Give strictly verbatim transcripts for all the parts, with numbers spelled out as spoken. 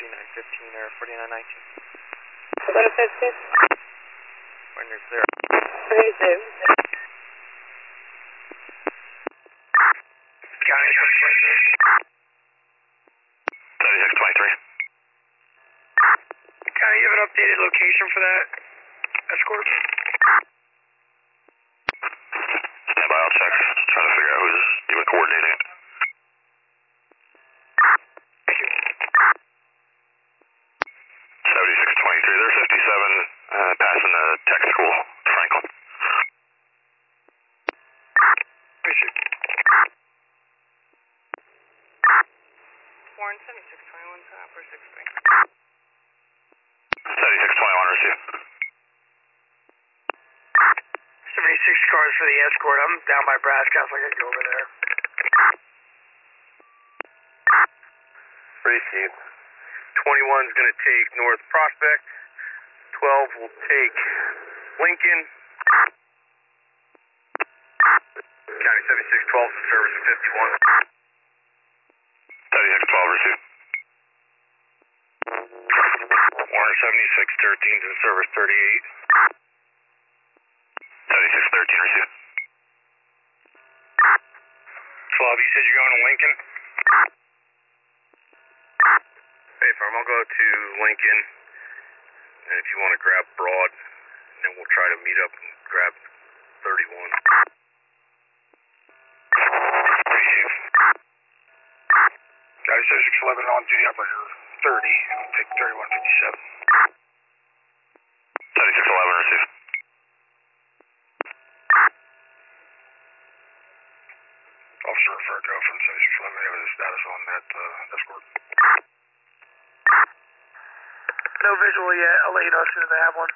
forty-nine fifteen or forty-nine nineteen. About a fifteen. When you're clear. Okay, so. County seven twenty-three. seventy-six twenty-three. County, you have an updated location for that escort? Stand by, I'll check. Trying to figure out who's even coordinating it. Thank you. seventy-six twenty-three, they're fifty-seven, uh, passing the tech school, Franklin. Appreciate it. Warren, seventy-six twenty-one, to upper six three. seventy-six twenty-one, receive. seventy-six cars for the escort. I'm down by Brass Gas, so I gotta go over there. Receive. twenty-one's gonna take North Prospect. twelve will take Lincoln. County seventy-six twelve is in service at fifty-one. seventy-six twelve, receive. Warner seventy-six thirteen's in service thirty-eight. seventy-six thirteen, receive. twelve, you said you're going to Lincoln? Hey, firm, I'll go to Lincoln, and if you want to grab Broad, then we'll try to meet up and grab thirty-one. Receive. Guys, six eleven on duty operator thirty, I'll take thirty-one fifty-seven. seventy-six eleven, receive. Officer Fergo from seventy-six eleven, what is the status on that uh, escort? No visual yet, I'll let you know as soon as I have one.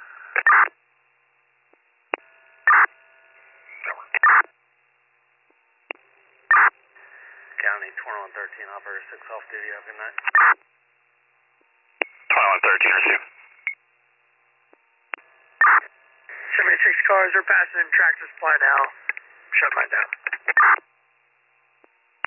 County twenty-one thirteen, operator six off duty, have a good night. twenty-one thirteen, receive. seventy-six cars are passing in tractor supply now. Shut mine down.